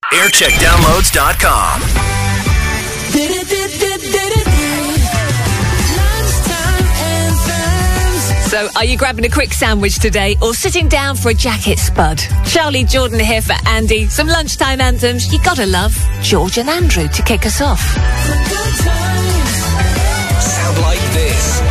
Aircheckdownloads.com. So, are you grabbing a quick sandwich today or sitting down for a jacket spud? Charlie Jordan here for Andy. Some lunchtime anthems you gotta love. George and Andrew to kick us off. Sound like this.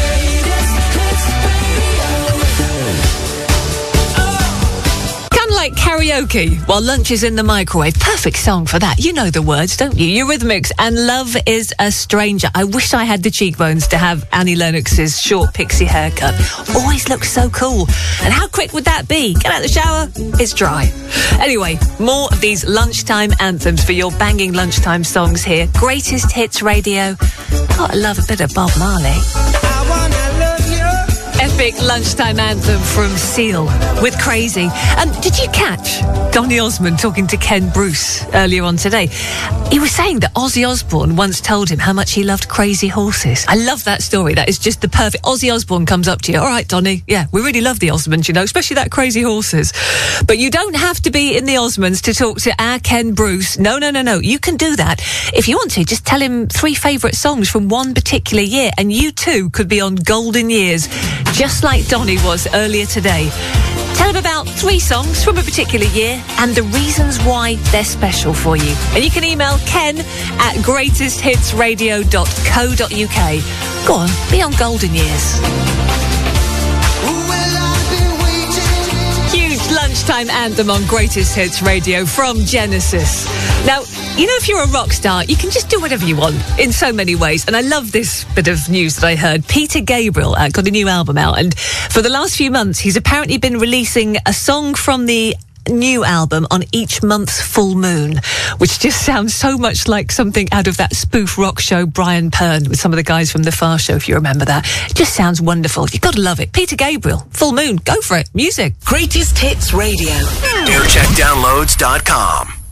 Like karaoke while lunch is in the microwave. Perfect song for that. You know the words, don't you? Eurythmics and Love is a Stranger. I wish I had the cheekbones to have Annie Lennox's short pixie haircut. Always looks so cool. And how quick would that be? Get out of the shower, it's dry. Anyway, more of these lunchtime anthems for your banging lunchtime songs here. Greatest Hits Radio. Gotta love a bit of Bob Marley. I wanna love you. Epic lunchtime anthem from Seal with Crazy. And did you catch Donny Osmond talking to Ken Bruce earlier on today? He was saying that Ozzy Osbourne once told him how much he loved Crazy Horses. I love that story. That is just the perfect... Ozzy Osbourne comes up to you. All right, Donny. Yeah, we really love the Osmonds, you know, especially that Crazy Horses. But you don't have to be in the Osmonds to talk to our Ken Bruce. No. You can do that. If you want to, just tell him 3 favourite songs from one particular year, and you too could be on Golden Years, just like Donny was earlier today. Tell him about 3 songs from a particular year and the reasons why they're special for you. And you can email ken@greatesthitsradio.co.uk. Go on, be on Golden Years. Huge lunchtime anthem on Greatest Hits Radio from Genesis. Now, you know, if you're a rock star, you can just do whatever you want in so many ways. And I love this bit of news that I heard. Peter Gabriel got a new album out. And for the last few months, he's apparently been releasing a song from the new album on each month's full moon, which just sounds so much like something out of that spoof rock show Brian Pern with some of the guys from The Far Show, if you remember that. It just sounds wonderful. You've got to love it. Peter Gabriel, full moon, go for it. Music. Greatest Hits Radio. Aircheckdownloads.com.